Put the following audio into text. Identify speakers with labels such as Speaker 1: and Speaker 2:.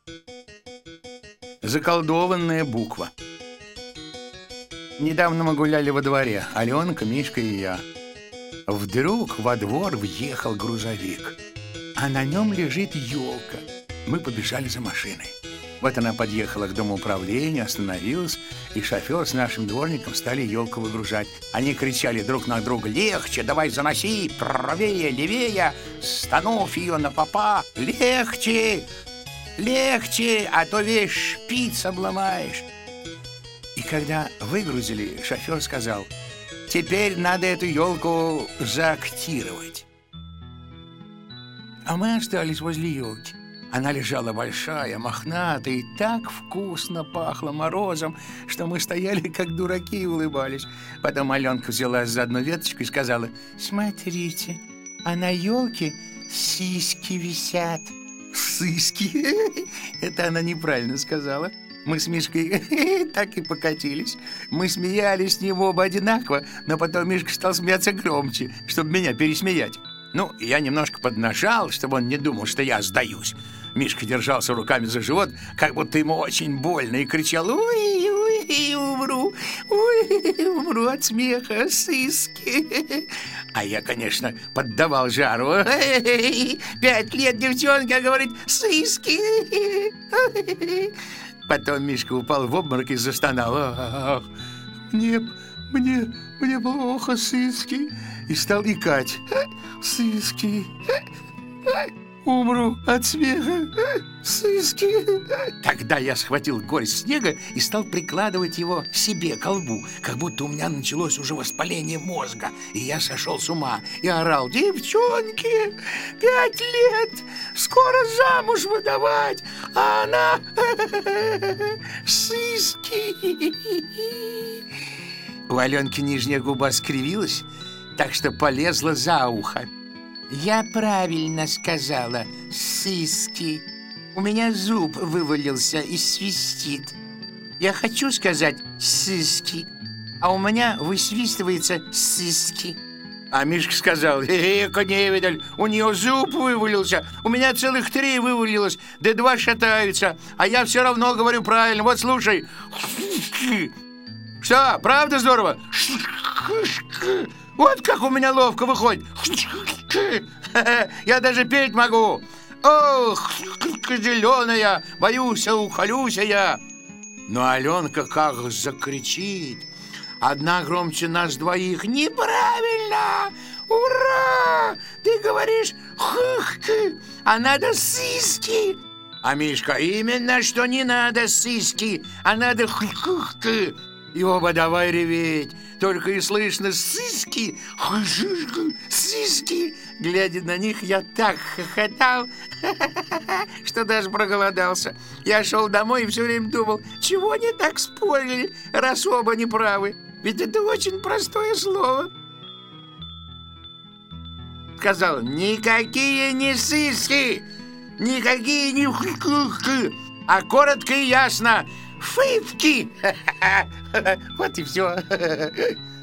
Speaker 1: Заколдованная буква. Недавно мы гуляли во дворе, Аленка, Мишка и я. Вдруг во двор въехал грузовик, а на нем лежит елка. Мы побежали за машиной. Вот она подъехала к дому управления, остановилась, и шофер с нашим дворником стали елку выгружать. Они кричали друг на друга: «Легче, давай заноси, правее, левее, станув ее на попа, легче, легче, а то весь шпиц обломаешь». И когда выгрузили, шофер сказал: «Теперь надо эту елку заактировать». А мы остались возле елки. Она лежала большая, мохнатая, и так вкусно пахло морозом, что мы стояли как дураки и улыбались. Потом Аленка взялась за одну веточку и сказала: «Смотрите, а на елке сиськи висят». «Сыски?» Это она неправильно сказала. Мы с Мишкой так и покатились. Мы смеялись с ним оба одинаково, но потом Мишка стал смеяться громче, чтобы меня пересмеять. Ну, я немножко поднажал, чтобы он не думал, что я сдаюсь. Мишка держался руками за живот, как будто ему очень больно, и кричал: «Ой, ой, умру, ой, умру от смеха, сыски». А я, конечно, поддавал жару. 5 лет девчонка говорит: «Сыски». Потом Мишка упал в обморок и застонал: «Ах, мне плохо, сыски». И стал икать: «Сыски, умру от смеха, сыски». Тогда я схватил горсть снега и стал прикладывать его себе к колбу, как будто у меня началось уже воспаление мозга, и я сошел с ума и орал: «Девчонки, 5 лет, скоро замуж выдавать, а она сыски». У Аленки нижняя губа скривилась, так что полезла за ухо. «Я правильно сказала, сыски. У меня зуб вывалился и свистит. Я хочу сказать сыски, а у меня высвистывается сыски». А Мишка сказал: «Эка невидаль, у нее зуб вывалился, у меня целых 3 вывалилось, да 2 шатаются, а я все равно говорю правильно. Вот слушай. Что, правда здорово? Вот как у меня ловко выходит. Я даже петь могу. Ох, зеленая, боюсь, ухолюсь я». Но Аленка как закричит, одна громче нас двоих: «Неправильно! Ура! Ты говоришь хых-ки, а надо сиськи». А Мишка: «Именно что не надо сиськи, а надо хых-ки». И оба давай реветь. Только и слышно: «Сиськи, сиськи». Глядя на них, я так хохотал, что даже проголодался. Я шел домой и все время думал: чего они так спорили, раз оба не правы? Ведь это очень простое слово. Сказал: «Никакие не сиськи, никакие не хухухи, а коротко и ясно: фыфки». Вот и все.